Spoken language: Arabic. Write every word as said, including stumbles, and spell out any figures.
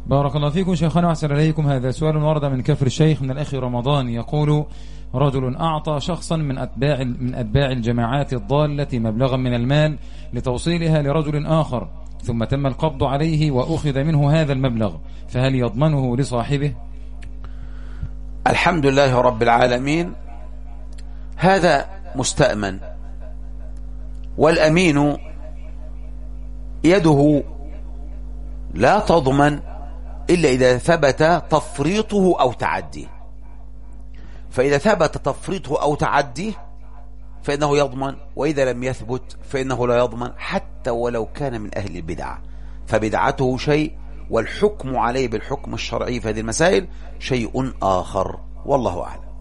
بارك الله فيكم شيخنا وأحسن إليكم. هذا سؤال ورد من كفر الشيخ من الأخ رمضان، يقول: رجل أعطى شخصا من أتباع من أتباع الجماعات الضالة مبلغا من المال لتوصيلها لرجل آخر، ثم تم القبض عليه وأخذ منه هذا المبلغ، فهل يضمنه لصاحبه؟ الحمد لله رب العالمين. هذا مستأمن، والأمين يده لا تضمن إلا إذا ثبت تفريطه أو تعديه، فإذا ثبت تفريطه أو تعديه فإنه يضمن، وإذا لم يثبت فإنه لا يضمن، حتى ولو كان من أهل البدعة، فبدعته شيء والحكم عليه بالحكم الشرعي في هذه المسائل شيء آخر، والله أعلم.